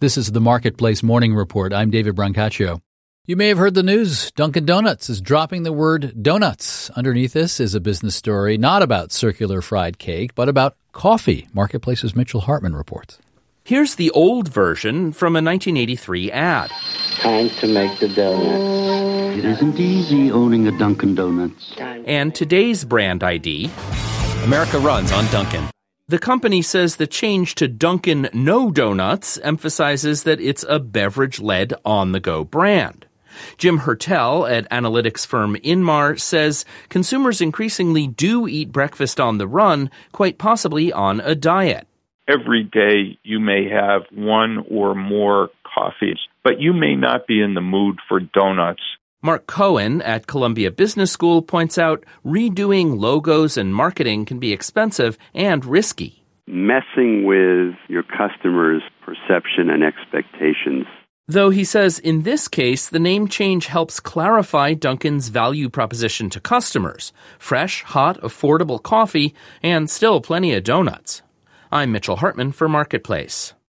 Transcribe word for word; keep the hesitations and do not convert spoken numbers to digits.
This is the Marketplace Morning Report. I'm David Brancaccio. You may have heard the news. Dunkin' Donuts is dropping the word donuts. Underneath this is a business story not about circular fried cake, but about coffee. Marketplace's Mitchell Hartman reports. Here's the old version from a nineteen eighty-three ad. Time to make the donuts. It isn't easy owning a Dunkin' Donuts. And today's brand I D. America runs on Dunkin'. The company says the change to Dunkin' No Donuts emphasizes that it's a beverage-led on-the-go brand. Jim Hertel at analytics firm Inmar says consumers increasingly do eat breakfast on the run, quite possibly on a diet. Every day you may have one or more coffees, but you may not be in the mood for donuts. Mark Cohen at Columbia Business School points out redoing logos and marketing can be expensive and risky. Messing with your customers' perception and expectations. Though he says in this case, the name change helps clarify Dunkin's value proposition to customers. Fresh, hot, affordable coffee, and still plenty of donuts. I'm Mitchell Hartman for Marketplace.